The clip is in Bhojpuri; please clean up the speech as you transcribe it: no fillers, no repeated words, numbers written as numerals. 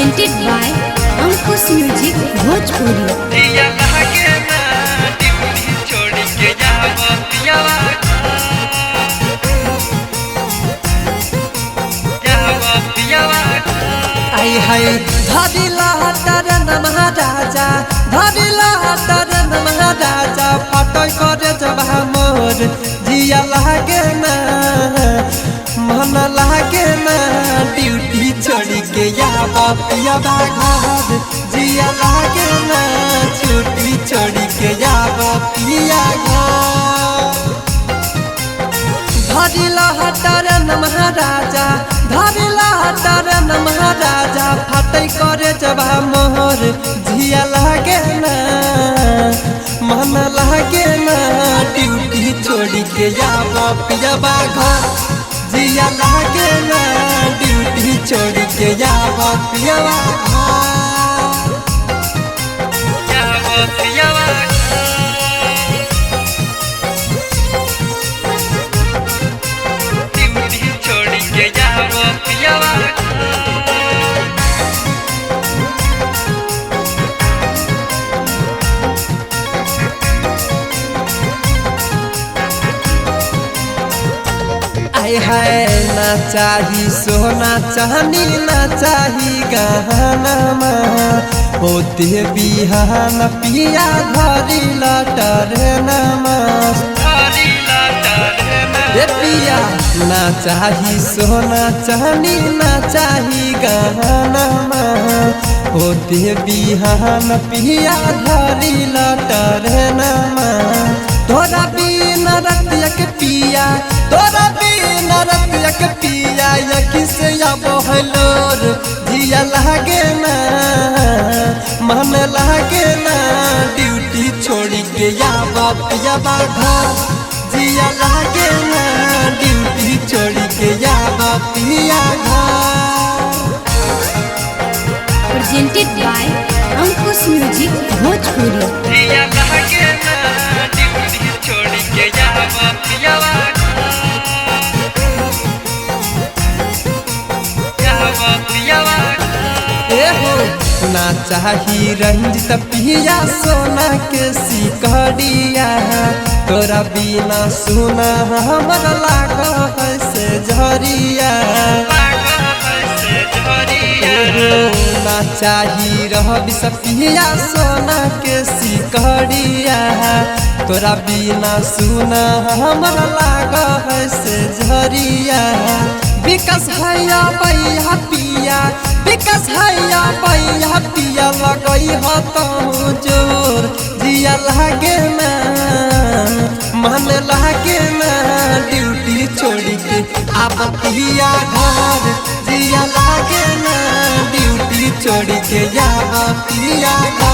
presented by Ankush Music Bhojpuri। आई है धरिला तरन महाराजा धरिला तरन महाराजा फटक करे जब मोर जिया लागे ना मन लागे ना ड्यूटी छोड़ी के पिया घर जिया लागे ना छुट्टी छोड़ी के पिया घर धरिला तरन महाराजा धरिला तरन महाराजा फटै करे जब मोर जिया लागे ना मन लागे ना ड्यूटी छोड़ी के पिया घर जिया लागे ना ड्यूटी छोड़ी के पिया आय है ना चाही सोना चाहनी ना चाही गहना होते बिहान पिया धरी लटर नमस पिया ना चाही सोना चाहनी ना चाही गहना होते बिहान पिया धरी लटर नमस तोरा बिना रतिया के पिया तोरा बिना रतिया के पिया किसे बहलोर जिया लागे ना मन लागे ना ड्यूटी छोड़ी के पिया घर जिया लागे ना ड्यूटी छोड़ी के पिया घर presented by Ankush Music Bhojpuri। ना चाही रंजित पिया सोना के सिकड़िया तोरा बिना सुना हमरा लाग से झरिया ना चाही रहबी सपिया सोना के सिकड़िया तोरा बिना सुना हमरा लाग से झरिया विकास हैया भैया पिया विकास हैया भैया पिया लगई हतहु जोर जिया लागे ना मन लागे ना ड्यूटी छोड़ी के पिया घर जिया लागे ना ड्यूटी छोड़ी के पिया घर।